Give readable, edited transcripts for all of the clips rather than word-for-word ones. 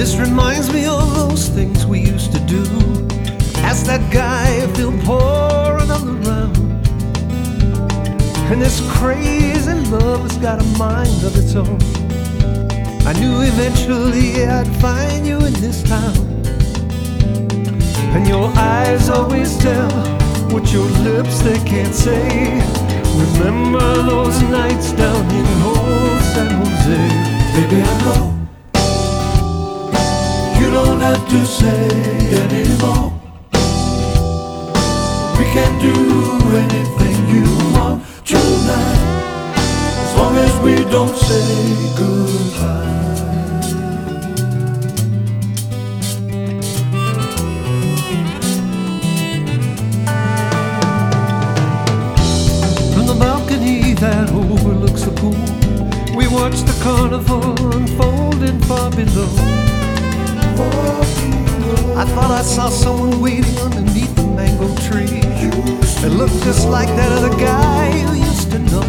This reminds me of those things we used to do. Ask that guy if he'll pour another round. And this crazy love has got a mind of its own. I knew eventually I'd find you in this town. And your eyes always tell what your lips they can't say. Remember those nights down in old San Jose. Baby, I know you don't have to say anymore. We can do anything you want tonight, as long as we don't say goodbye. From the balcony that overlooks the pool, we watch the carnival unfolding far below. I thought I saw someone waiting underneath the mango tree. It looked just like that other guy you used to know.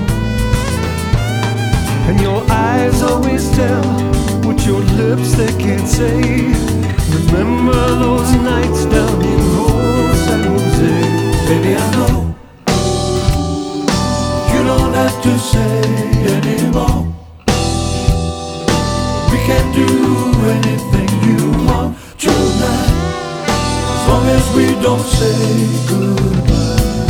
And your eyes always tell what your lips they can't say. Remember those nights down in old San Jose. Baby, I know you don't have to say anymore. We can do anything you want tonight, as long as we don't say goodbye.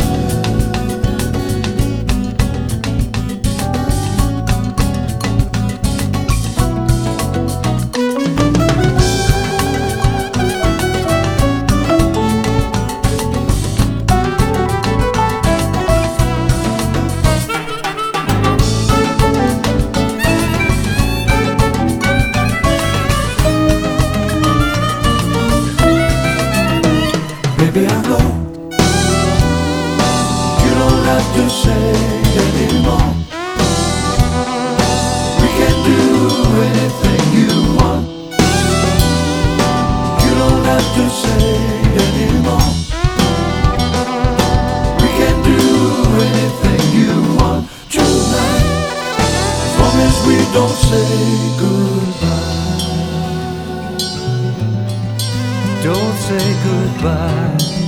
Baby, I know you don't have to say anymore. We can do anything you want. You don't have to say anymore. We can do anything you want tonight, as long as we don't say goodbye. Don't say goodbye.